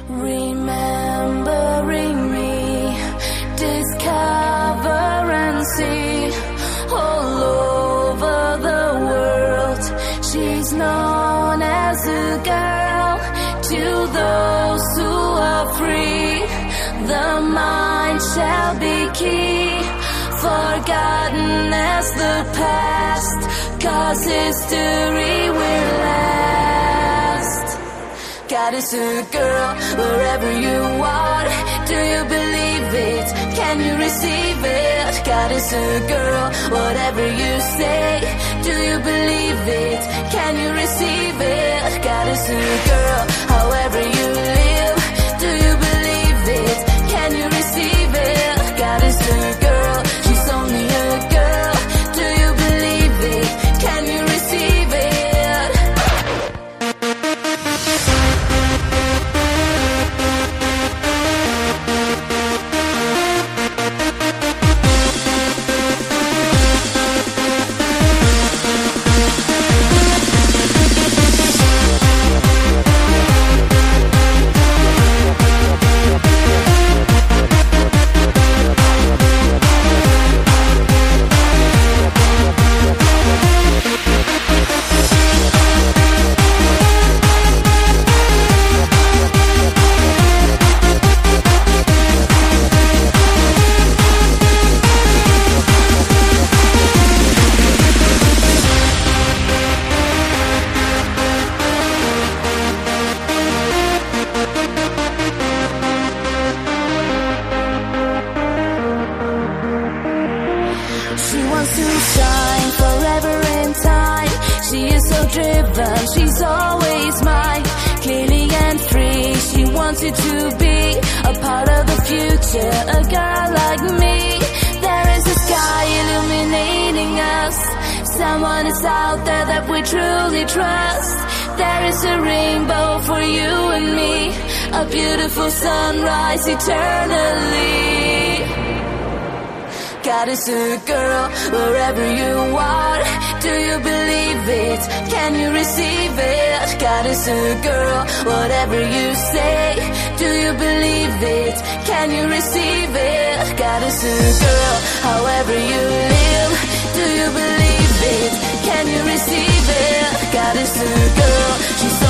remembering me, discover and see all over the world. She's known as a girl to those who are free. The mind shall be key, forgotten as the past, 'cause history will last. God is a girl wherever you are. Do you believe it? Can you receive it? God is a girl, whatever you say. Do you believe it? Can you receive it? God is a girl, however you live. Do you believe it? Can you receive it? God is a girl, she's only a girl. Do you believe it? Can you receive it? She wants to shine forever in time. She is so driven, she's always mine. Clearly and free, she wants you to be a part of the future, a girl like me. There is a sky illuminating us. Someone is out there that we truly trust. There is a rainbow for you and me, a beautiful sunrise eternally. God is a girl wherever you are. Do you believe it? Can you receive it? God is a girl, whatever you say. Do you believe it? Can you receive it? God is a girl, however you live. Do you believe it? Can you receive it? God is a girl, she's